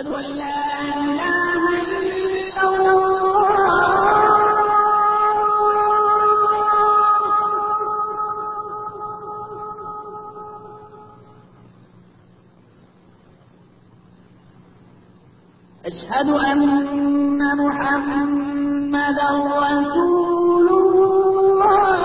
أشهد أن محمدا رسول الله.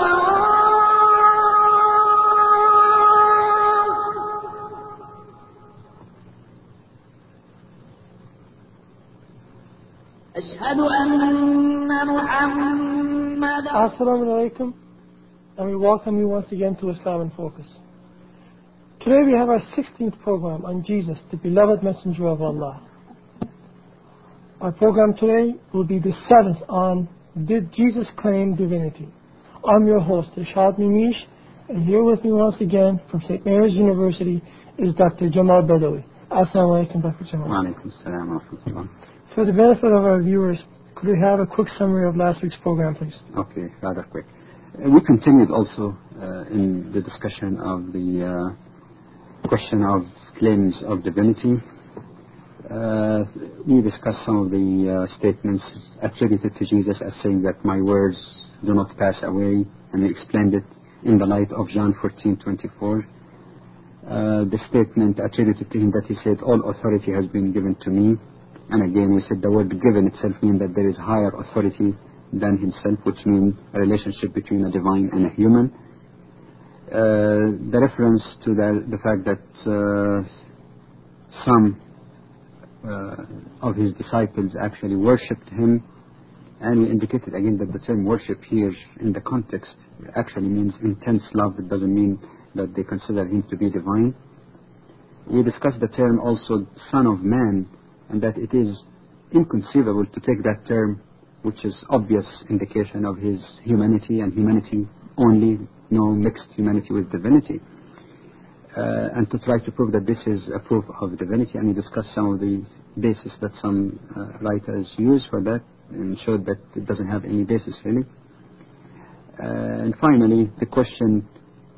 أشهد أن محمدا. Assalamu alaikum, and we welcome you once again to Islam in Focus. Today we have our 16th program on Jesus, the beloved messenger of Allah. Our program today will be the 7th on Did Jesus Claim Divinity? I'm your host, Irshad Mimish, and here with me once again from St. Mary's University is Dr. Jamal Badawi. Assalamu alaikum, Dr. Jamal. Wa alaikum assalam wa rahmatullah. For the benefit of our viewers, could we have a quick summary of last week's program, please? Okay, rather quick. We continued also in the discussion of the question of claims of divinity. We discussed some of the statements attributed to Jesus as saying that my words do not pass away, and we explained it in the light of John 14:24. The statement attributed to him that he said, all authority has been given to me. And again we said the word given itself means that there is higher authority than himself, which means a relationship between a divine and a human. The reference to the fact that some of his disciples actually worshipped him, and we indicated again that the term worship here in the context actually means intense love. It doesn't mean that they consider him to be divine. We discussed the term also Son of Man, and that it is inconceivable to take that term, which is obvious indication of his humanity and humanity only, no mixed humanity with divinity, and to try to prove that this is a proof of divinity. And we discussed some of the basis that some writers use for that, and showed that it doesn't have any basis really. And finally the question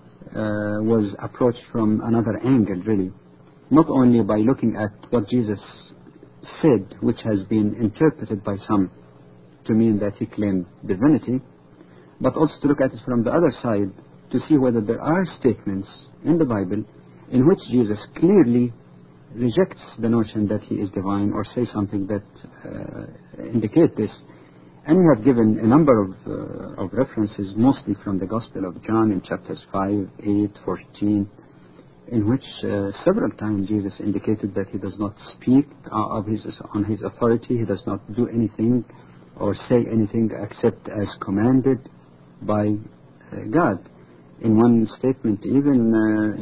was approached from another angle really, not only by looking at what Jesus said, which has been interpreted by some to mean that he claimed divinity, but also to look at it from the other side to see whether there are statements in the Bible in which Jesus clearly rejects the notion that he is divine, or say something that indicate this. And we have given a number of references, mostly from the Gospel of John in chapters 5, 8, 14, in which several times Jesus indicated that he does not speak on his authority. He does not do anything or say anything except as commanded by God. In one statement, even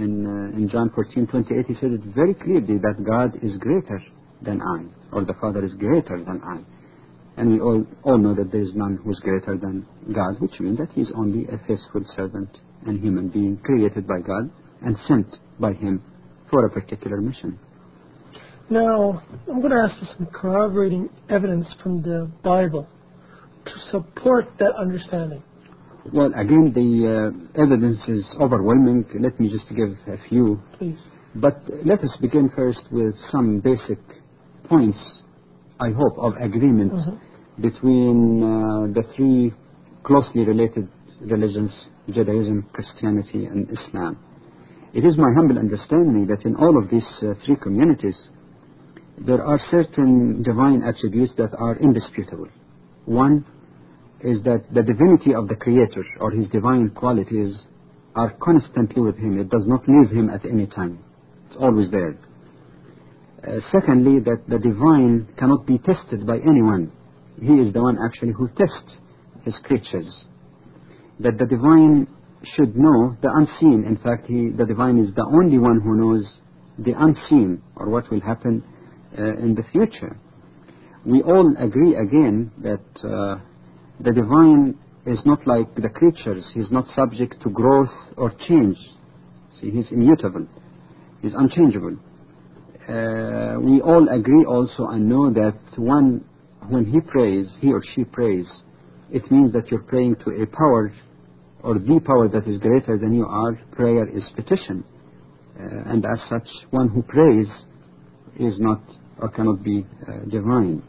in John 14:28, he said it very clearly that God is greater than I, or the Father is greater than I. And we all know that there is none who is greater than God, which means that he is only a faithful servant and human being created by God and sent by him for a particular mission. Now, I'm going to ask for some corroborating evidence from the Bible to support that understanding. Well, again, the evidence is overwhelming. Let me just give a few. Please. But let us begin first with some basic points, I hope, of agreement between the three closely related religions, Judaism, Christianity, and Islam. It is my humble understanding that in all of these three communities, there are certain divine attributes that are indisputable. One is that the divinity of the Creator, or his divine qualities, are constantly with him. It does not leave him at any time. It's always there. Secondly, that the divine cannot be tested by anyone. He is the one actually who tests his creatures. That the divine should know the unseen. In fact, the divine is the only one who knows the unseen, or what will happen in the future. We all agree again that the divine is not like the creatures. He's not subject to growth or change. See, he's immutable. He's unchangeable. We all agree also and know that when he prays, he or she prays, it means that you're praying to a power, or the power that is greater than you are. Prayer is petition. And as such, one who prays is not or cannot be divine.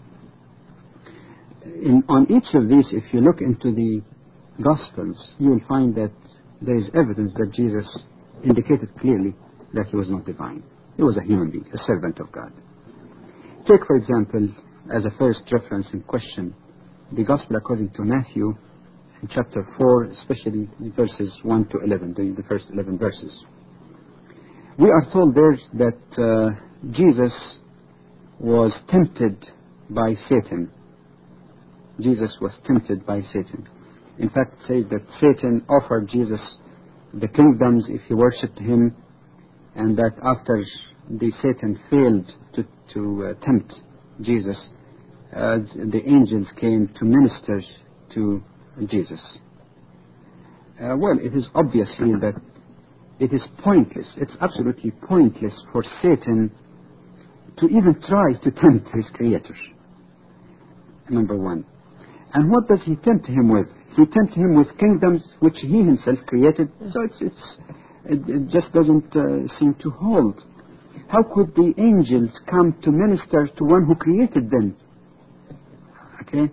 On each of these, if you look into the Gospels, you will find that there is evidence that Jesus indicated clearly that he was not divine. He was a human being, a servant of God. Take, for example, as a first reference in question, the Gospel according to Matthew, in chapter 4, especially verses 1 to 11, the first 11 verses. We are told there that Jesus was tempted by Satan. Jesus was tempted by Satan. In fact, it says that Satan offered Jesus the kingdoms if he worshipped him, and that after the Satan failed to tempt Jesus, the angels came to minister to Jesus. Well, it is obvious here that it is pointless, it's absolutely pointless for Satan to even try to tempt his Creator, number one. And what does he tempt him with? He tempts him with kingdoms which he himself created, so it just doesn't seem to hold. How could the angels come to minister to one who created them? Okay?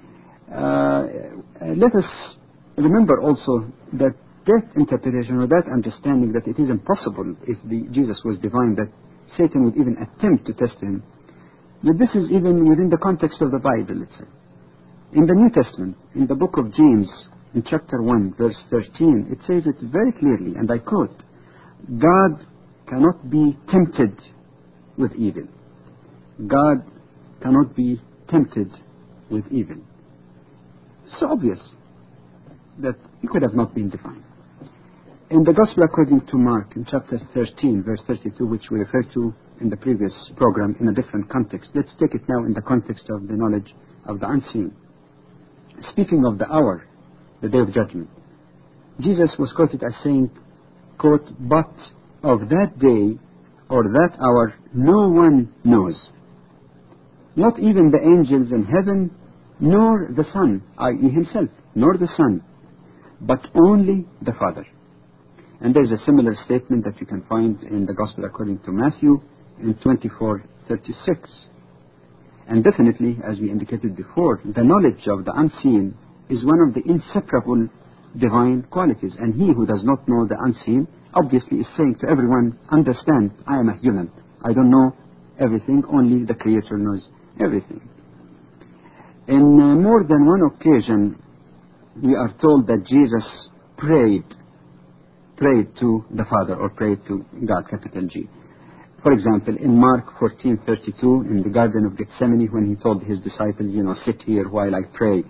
Let us remember also that interpretation or that understanding that it is impossible if Jesus was divine that Satan would even attempt to test him. But this is even within the context of the Bible itself. In the New Testament, in the book of James, in chapter 1, verse 13, it says it very clearly, and I quote, God cannot be tempted with evil. God cannot be tempted with evil. It's obvious that he could have not been divine. In the Gospel according to Mark, in chapter 13, verse 32, which we referred to in the previous program in a different context, let's take it now in the context of the knowledge of the unseen. Speaking of the hour, the day of judgment, Jesus was quoted as saying, quote, but of that day or that hour no one knows, not even the angels in heaven, nor the Son, i.e. himself, nor the Son, but only the Father. And there's a similar statement that you can find in the Gospel according to Matthew in 24:36. And definitely, as we indicated before, the knowledge of the unseen is one of the inseparable divine qualities. And he who does not know the unseen obviously is saying to everyone, understand, I am a human. I don't know everything, only the Creator knows everything. In more than one occasion, we are told that Jesus prayed to the Father, or prayed to God, capital G. For example, in Mark 14:32, in the Garden of Gethsemane, when he told his disciples, sit here while I pray.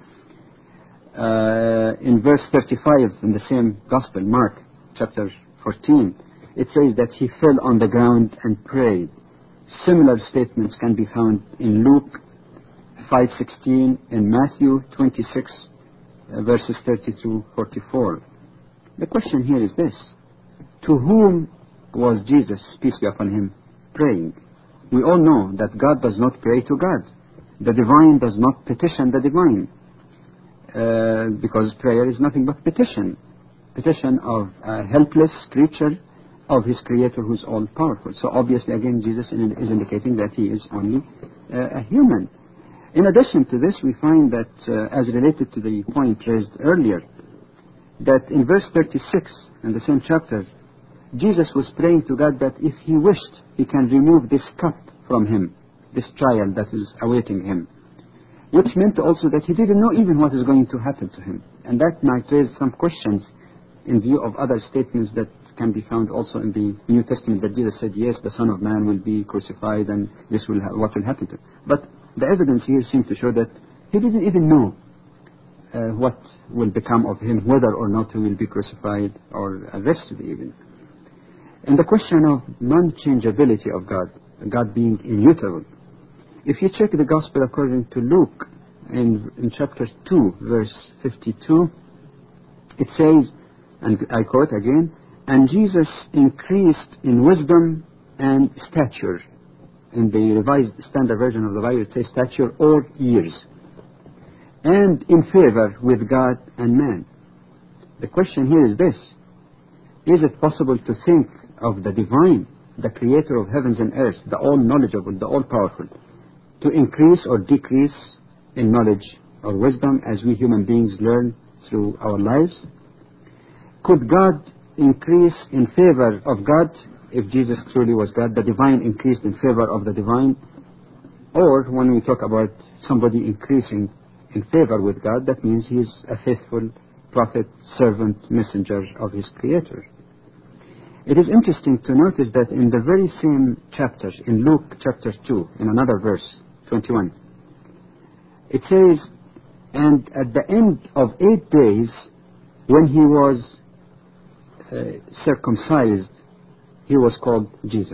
In verse 35, in the same Gospel, Mark chapter 14, it says that he fell on the ground and prayed. Similar statements can be found in Luke 5:16, in Matthew 26, verses 30-44. The question here is this: to whom was Jesus, peace be upon him, praying? We all know that God does not pray to God. The divine does not petition the divine, because prayer is nothing but petition of a helpless creature of his Creator who is all-powerful. So obviously, again, Jesus is indicating that he is only a human. In addition to this, we find that, as related to the point raised earlier, that in verse 36, in the same chapter, Jesus was praying to God that if he wished, he can remove this cup from him, this trial that is awaiting him, which meant also that he didn't know even what is going to happen to him. And that might raise some questions in view of other statements that can be found also in the New Testament, that Jesus said, yes, the Son of Man will be crucified and this will what will happen to him. But the evidence here seems to show that he didn't even know what will become of him, whether or not he will be crucified or arrested even. And the question of non-changeability of God being immutable. If you check the Gospel according to Luke, in chapter 2, verse 52, it says, and I quote again, and Jesus increased in wisdom and stature. In the Revised Standard Version of the Bible, it says stature or years, and in favor with God and man. The question here is this: is it possible to think of the divine the creator of heavens and earth, the all-knowledgeable, the all-powerful, to increase or decrease in knowledge or wisdom as we human beings learn through our lives? Could God increase in favor of God if Jesus truly was God? The divine increased in favor of the divine? Or when we talk about somebody increasing in favor with God, that means he is a faithful prophet, servant, messenger of his creator. It is interesting to notice that in the very same chapter, in Luke chapter 2, in another verse, 21, it says, and at the end of 8 days, when he was circumcised, he was called Jesus.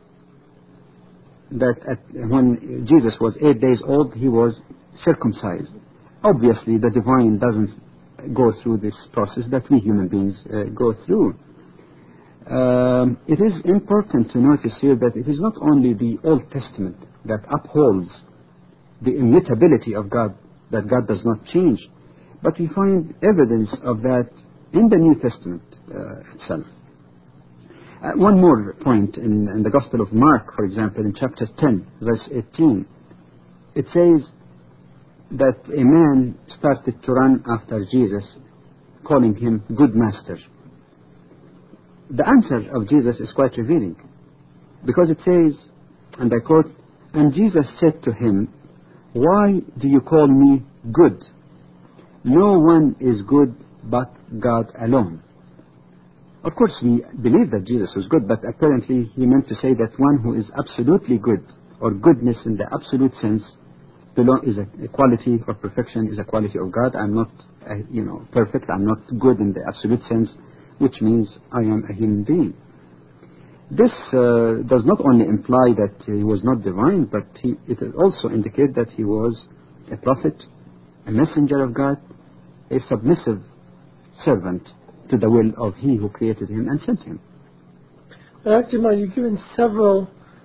That when Jesus was 8 days old, he was circumcised. Obviously, the divine doesn't go through this process that we human beings go through. It is important to notice here that it is not only the Old Testament that upholds the immutability of God, that God does not change, but we find evidence of that in the New Testament itself. One more point in the Gospel of Mark, for example, in chapter 10, verse 18, it says that a man started to run after Jesus, calling him good master. The answer of Jesus is quite revealing, because it says, and I quote, and Jesus said to him, why do you call me good? No one is good but God alone. Of course, we believe that Jesus was good, but apparently he meant to say that one who is absolutely good, or goodness in the absolute sense, is a quality, or perfection is a quality of God. I'm not, perfect. I'm not good in the absolute sense, which means I am a human being. This does not only imply that he was not divine, but it also indicates that he was a prophet, a messenger of God, a submissive servant to the will of he who created him and sent him. Actually, you've given several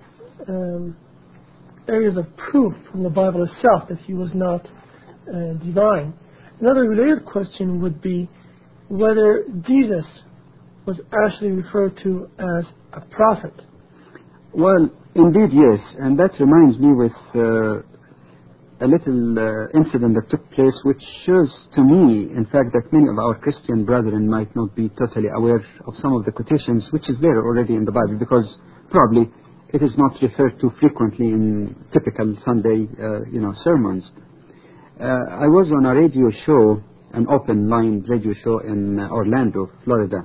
areas of proof from the Bible itself that he was not divine. Another related question would be whether Jesus was actually referred to as a prophet. Well, indeed, yes, and that reminds me with a little incident that took place, which shows to me, in fact, that many of our Christian brethren might not be totally aware of some of the quotations, which is there already in the Bible, because probably it is not referred to frequently in typical Sunday, sermons. I was on a radio show, an open line radio show in Orlando, Florida,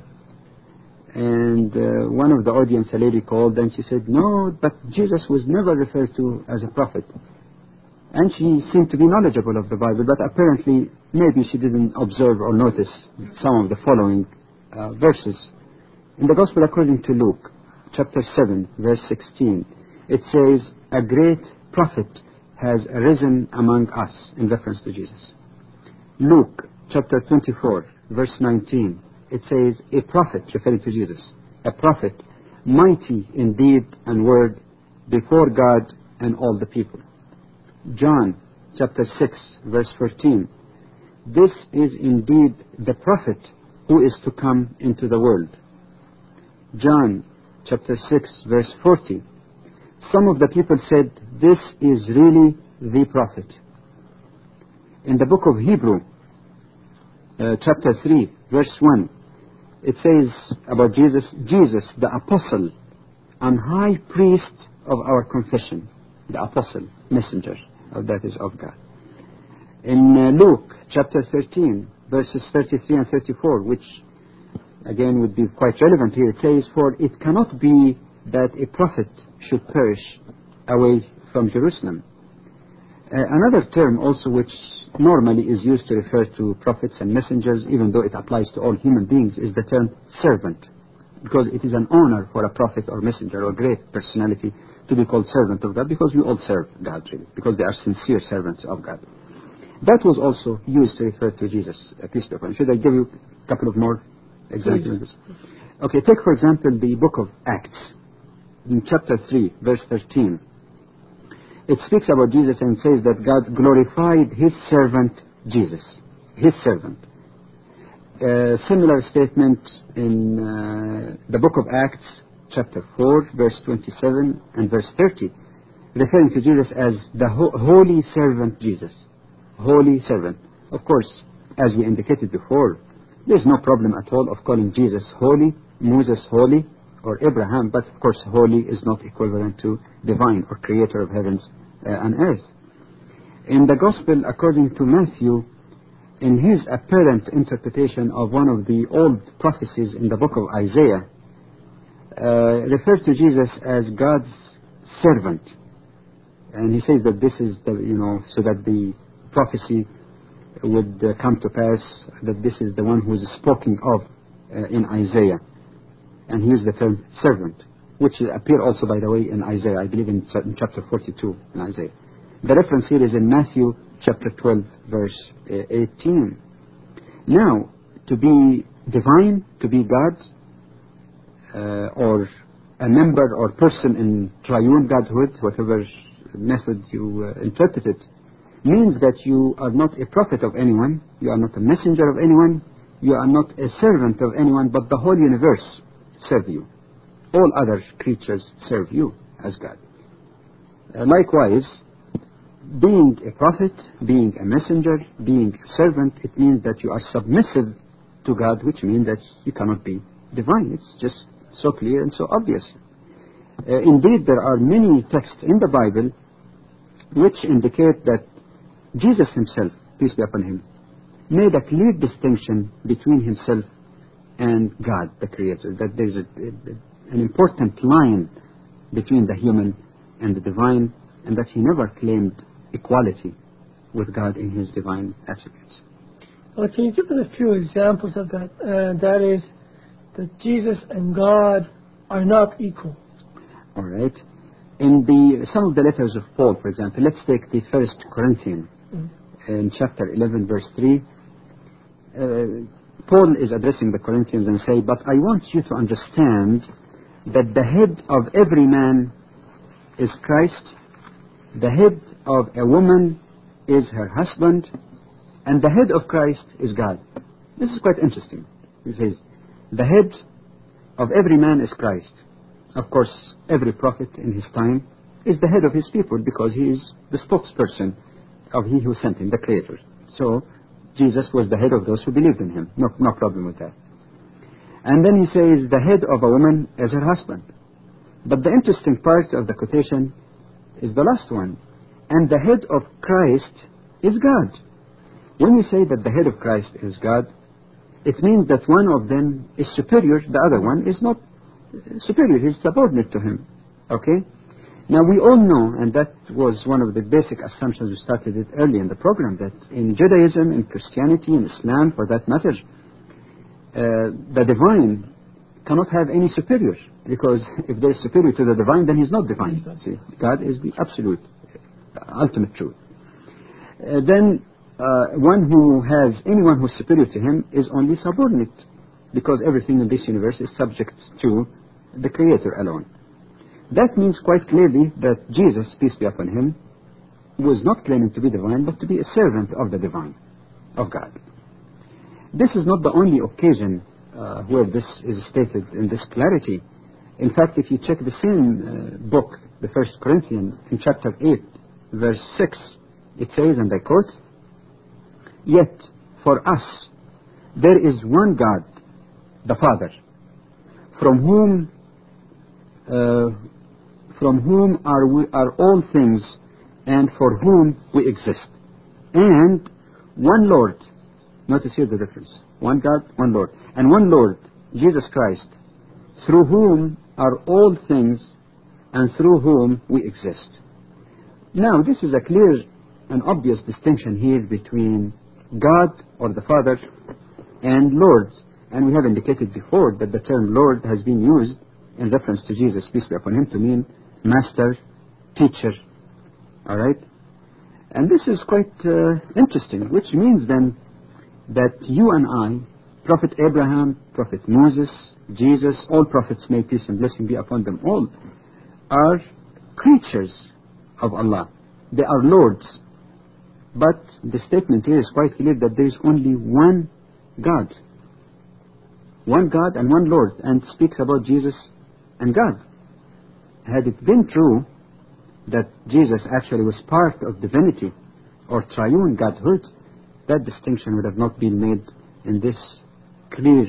and one of the audience, a lady called, and she said, no, but Jesus was never referred to as a prophet. And she seemed to be knowledgeable of the Bible, but apparently maybe she didn't observe or notice some of the following verses. In the Gospel according to Luke, chapter 7, verse 16, it says, a great prophet has arisen among us, in reference to Jesus. Luke, chapter 24, verse 19, it says, a prophet, referring to Jesus, a prophet, mighty in deed and word before God and all the people. John chapter 6 verse 14, this is indeed the prophet who is to come into the world. John chapter 6 verse 40, some of the people said, this is really the prophet. In the book of Hebrew chapter 3 verse 1, it says about Jesus, Jesus the apostle and high priest of our confession, the apostle, messenger, that is of God. In Luke chapter 13 verses 33 and 34, which again would be quite relevant here, it says, for it cannot be that a prophet should perish away from Jerusalem. Another term also which normally is used to refer to prophets and messengers, even though it applies to all human beings, is the term servant, because it is an honor for a prophet or messenger or great personality to be called servant of God, because we all serve God, really, because they are sincere servants of God. That was also used to refer to Jesus, Christopher. Should I give you a couple of more examples? Okay, take for example the book of Acts, in chapter 3, verse 13. It speaks about Jesus and says that God glorified his servant Jesus, his servant. A similar statement in the book of Acts, chapter 4, verse 27 and verse 30, referring to Jesus as the holy servant Jesus. Holy servant. Of course, as we indicated before, there's no problem at all of calling Jesus holy, Moses holy, or Abraham, but of course holy is not equivalent to divine or creator of heavens and earth. In the Gospel, according to Matthew, in his apparent interpretation of one of the old prophecies in the book of Isaiah, refers to Jesus as God's servant. And he says that this is so that the prophecy would come to pass, that this is the one who is spoken of in Isaiah. And he used the term servant, which appear also, by the way, in Isaiah, I believe in chapter 42 in Isaiah. The reference here is in Matthew chapter 12, verse 18. Now, to be divine, to be God, or a member or person in triune Godhood, whatever method you interpret it, means that you are not a prophet of anyone, you are not a messenger of anyone, you are not a servant of anyone, but the whole universe serve you. All other creatures serve you as God. Likewise, being a prophet, being a messenger, being a servant, it means that you are submissive to God, which means that you cannot be divine. It's just so clear and so obvious. Indeed, there are many texts in the Bible which indicate that Jesus himself, peace be upon him, made a clear distinction between himself and God, the Creator, that there's an important line between the human and the divine, and that he never claimed equality with God in his divine attributes. Well, can you give us a few examples of that? That is, that Jesus and God are not equal. All right. In some of the letters of Paul, for example, let's take the 1 Corinthians in chapter 11, verse 3. Paul is addressing the Corinthians and say, "But I want you to understand that the head of every man is Christ, the head of a woman is her husband, and the head of Christ is God." This is quite interesting. He says, the head of every man is Christ. Of course, every prophet in his time is the head of his people because he is the spokesperson of he who sent him, the Creator. So, Jesus was the head of those who believed in him. No problem with that. And then he says, the head of a woman is her husband. But the interesting part of the quotation is the last one. And the head of Christ is God. When you say that the head of Christ is God, it means that one of them is superior, the other one is not superior, he's subordinate to him. Okay? Now we all know, and that was one of the basic assumptions we started it early in the program, that in Judaism, in Christianity, in Islam, for that matter, the divine cannot have any superior, because if there is superior to the divine, then he's not divine. See, God is the absolute, ultimate truth. Then anyone who's superior to him is only subordinate, because everything in this universe is subject to the Creator alone. That means quite clearly that Jesus, peace be upon him, was not claiming to be divine, but to be a servant of the divine, of God. This is not the only occasion where this is stated in this clarity. In fact, if you check the same book, the 1 Corinthians, in chapter 8, verse 6, it says, and I quote, "Yet for us there is one God, the Father, from whom are all things, and for whom we exist, and one Lord." Notice here the difference. One God, one Lord. And one Lord, Jesus Christ, through whom are all things, and through whom we exist. Now, this is a clear and obvious distinction here between God, or the Father, and Lord. And we have indicated before that the term Lord has been used in reference to Jesus, peace be upon him, to mean master, teacher. All right? And this is quite interesting, which means then that you and I, Prophet Abraham, Prophet Moses, Jesus, all prophets, may peace and blessing be upon them all, are creatures of Allah. They are lords. But the statement here is quite clear that there is only one God. One God and one Lord. And speaks about Jesus and God. Had it been true that Jesus actually was part of divinity or triune Godhood, that distinction would have not been made in this clear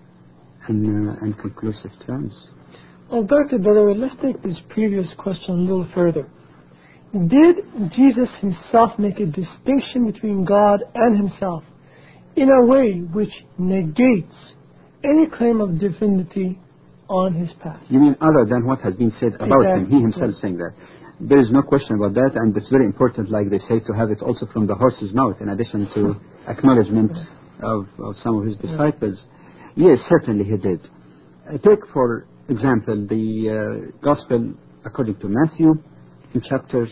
and conclusive terms. Well, Dr. Badawi, let's take this previous question a little further. Did Jesus himself make a distinction between God and himself in a way which negates any claim of divinity on his part? You mean other than what has been said about him? He himself Yes. saying that. There is no question about that, and it's very important, like they say, to have it also from the horse's mouth, in addition to acknowledgement of some of his disciples. Yes, certainly he did. Take, for example, the Gospel according to Matthew, in chapter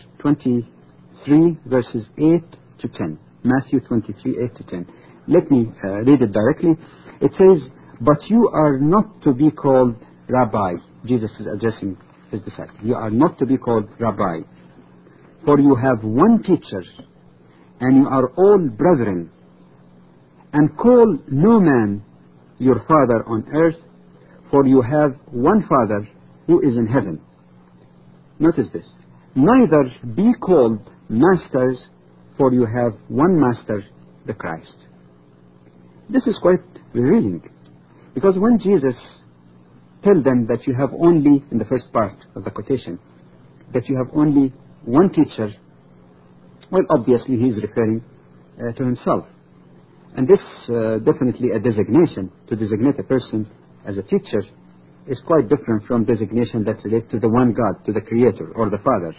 23, verses 8 to 10. Matthew 23, 8 to 10. Let me read it directly. It says, "But you are not to be called Rabbi." Jesus is addressing his disciples. "You are not to be called Rabbi, for you have one teacher, and you are all brethren. And call no man your father on earth, for you have one Father who is in heaven." Notice this. "Neither be called masters, for you have one Master, the Christ." This is quite revealing, because when Jesus tells them that you have only, in the first part of the quotation, that you have only one teacher, well, obviously he is referring to himself. And this definitely a designation. To designate a person as a teacher is quite different from designation that relates to the one God, to the Creator or the Father.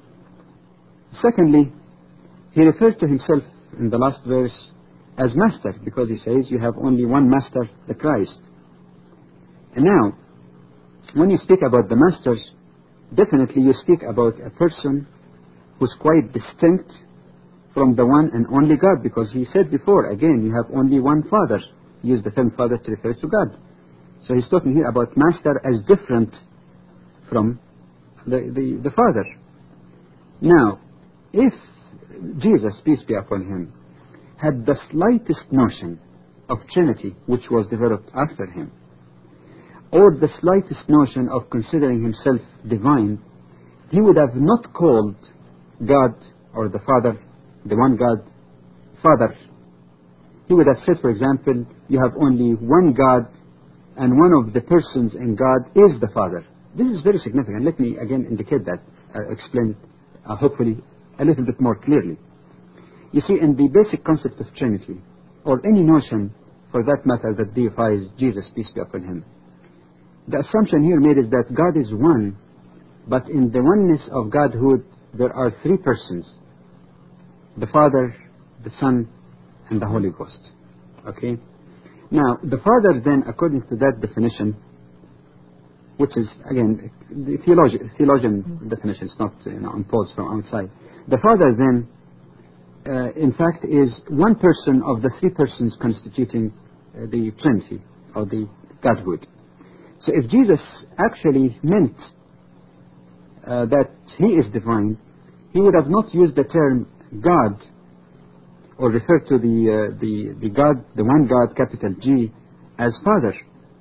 Secondly, he refers to himself in the last verse as Master, because he says you have only one Master, the Christ. And now, when you speak about the Masters, definitely you speak about a person who's quite distinct from the one and only God, because he said before, again, you have only one Father. He used the term Father to refer to God. So he's talking here about Master as different from the Father. Now, if Jesus, peace be upon him, had the slightest notion of Trinity, which was developed after him, or the slightest notion of considering himself divine, he would have not called God or the Father, the one God, Father. He would have said, for example, you have only one God, and one of the persons in God is the Father. This is very significant. Let me again indicate that, explain hopefully a little bit more clearly. You see, in the basic concept of Trinity, or any notion for that matter that deifies Jesus, peace be upon him, the assumption here made is that God is one, but in the oneness of Godhood there are three persons: the Father, the Son, and the Holy Ghost. Okay? Now, the Father then, according to that definition, which is, again, the theologian definition, it's not imposed from outside. The Father then, in fact, is one person of the three persons constituting the Trinity, or the Godhood. So if Jesus actually meant that he is divine, he would have not used the term God, or referred to the God, the one God, capital G, as Father.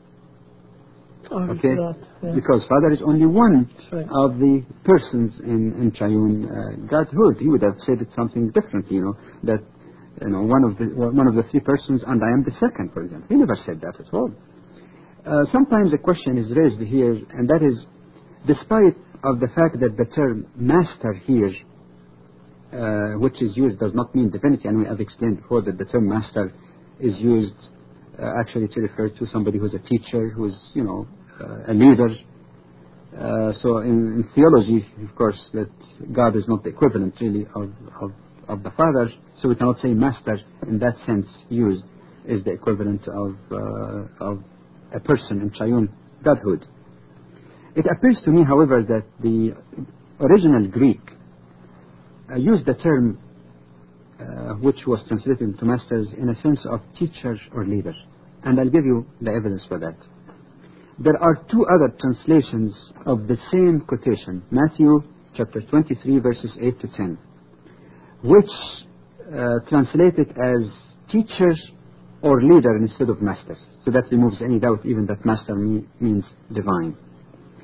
Okay? Because Father is only one of the persons in triune Godhood. He would have said it something different, that one of the three persons, and I am the second, for example. He never said that at all. Sometimes a question is raised here, and that is, despite of the fact that the term Master here, which is used, does not mean divinity, and we have explained before that the term Master is used actually to refer to somebody who's a teacher, who's a leader. So in theology, of course, that God is not the equivalent really of the Father, so we cannot say Master in that sense used is the equivalent of a person in triune Godhood. It appears to me, however, that the original Greek used the term which was translated into Masters in a sense of teacher or leader, and I'll give you the evidence for that. There are two other translations of the same quotation, Matthew chapter 23 verses 8 to 10, which translate it as teacher or leader instead of master. So that removes any doubt even that master means divine.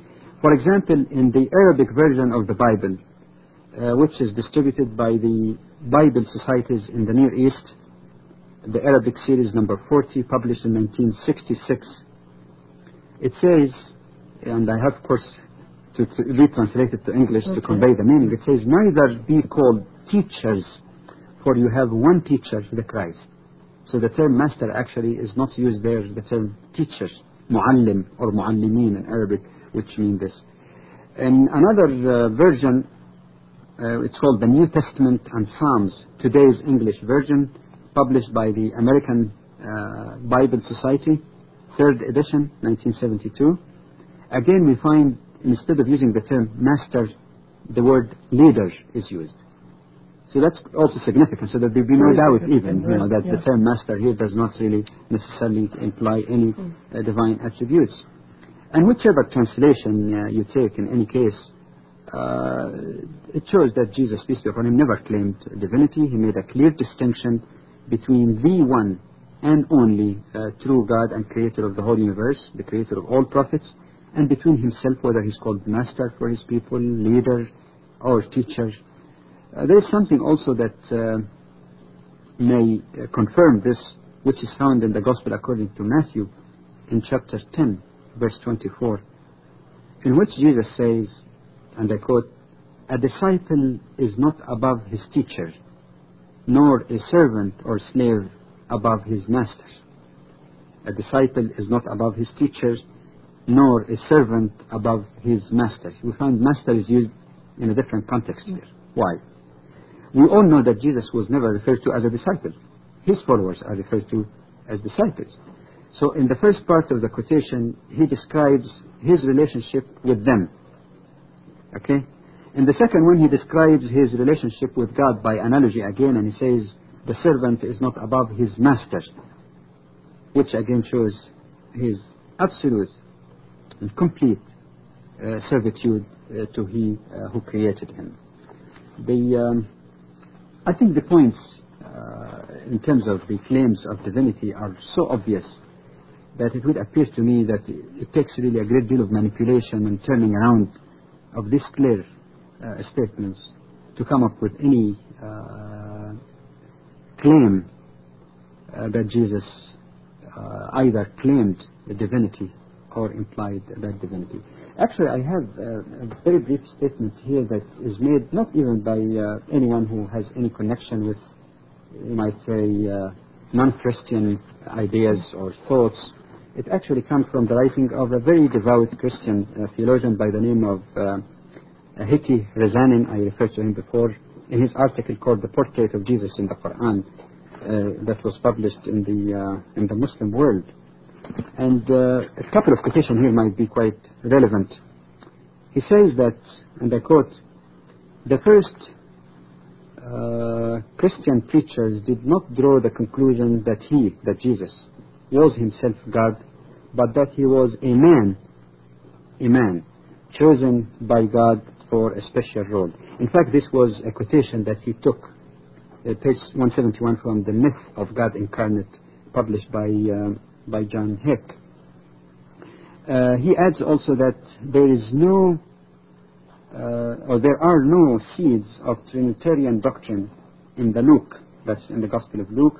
For example, in the Arabic version of the Bible, which is distributed by the Bible Societies in the Near East, the Arabic series number 40, published in 1966, it says, and I have, of course, to retranslate it to English to convey the meaning, it says, neither be called teachers, for you have one teacher, the Christ. So the term master actually is not used there, the term teachers, muallim or muallimin in Arabic, which mean this. In another version, it's called the New Testament and Psalms, today's English version, published by the American Bible Society, 3rd edition, 1972. Again, we find, instead of using the term master, the word leader is used. So that's also significant, so that there be no doubt even, that the term master here does not really necessarily imply any divine attributes. And whichever translation you take, in any case, it shows that Jesus, peace be upon him, never claimed divinity. He made a clear distinction between the one and only true God and creator of the whole universe, the creator of all prophets, and between himself, whether he's called master for his people, leader, or teacher. There is something also that may confirm this, which is found in the Gospel according to Matthew, in chapter 10, verse 24, in which Jesus says, and I quote, "A disciple is not above his teacher, nor a servant or slave above his master." A disciple is not above his teacher, nor a servant above his master. We find master is used in a different context here. Why? We all know that Jesus was never referred to as a disciple. His followers are referred to as disciples. So in the first part of the quotation, he describes his relationship with them. Okay? In the second one, he describes his relationship with God by analogy again, and he says, the servant is not above his master, which again shows his absolute and complete servitude to he who created him. I think the points in terms of the claims of divinity are so obvious that it would appear to me that it takes really a great deal of manipulation and turning around of these clear statements to come up with any claim that Jesus either claimed the divinity or implied that divinity. Actually, I have a very brief statement here that is made not even by anyone who has any connection with, you might say, non-Christian ideas or thoughts. It actually comes from the writing of a very devout Christian theologian by the name of Hiki Rezanin. I referred to him before in his article called "The Portrait of Jesus in the Quran," that was published in the Muslim World. And a couple of quotations here might be quite relevant. He says that, and I quote, "The first Christian preachers did not draw the conclusion that Jesus, was himself God, but that he was a man chosen by God for a special role." In fact, this was a quotation that he took, page 171, from The Myth of God Incarnate, published by John Hick. He adds also that there is no, or there are no seeds of Trinitarian doctrine in the Luke, that's in the Gospel of Luke.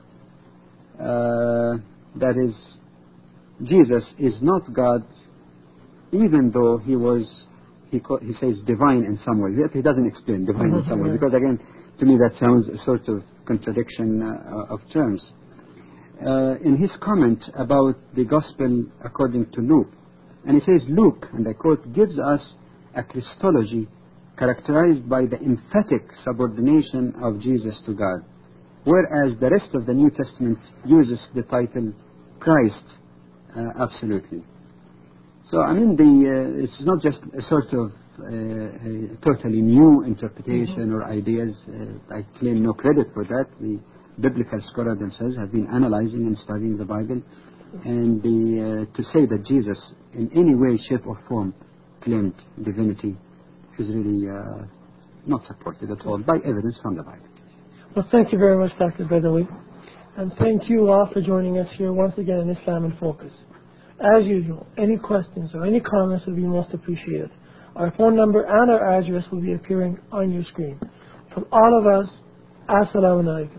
That is, Jesus is not God, even though he says divine in some way. Yet he doesn't explain divine in some way, because again, to me that sounds a sort of contradiction of terms. In his comment about the Gospel according to Luke, and he says, "Luke," and I quote, "gives us a Christology characterized by the emphatic subordination of Jesus to God, whereas the rest of the New Testament uses the title Christ absolutely." So, I mean, it's not just a sort of a totally new interpretation or ideas. I claim no credit for that. The biblical scholars themselves have been analyzing and studying the Bible, and to say that Jesus in any way, shape or form claimed divinity is really not supported at all by evidence from the Bible. Well, thank you very much, Dr. Badawi, and thank you all for joining us here once again in Islam in Focus. As usual, any questions or any comments would be most appreciated. Our phone number and our address will be appearing on your screen. From all of us, Assalamu alaikum.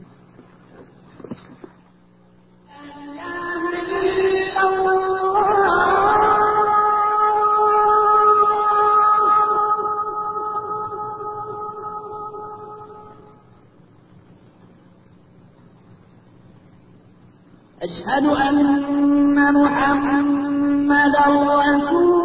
أشهد أن محمدا رسول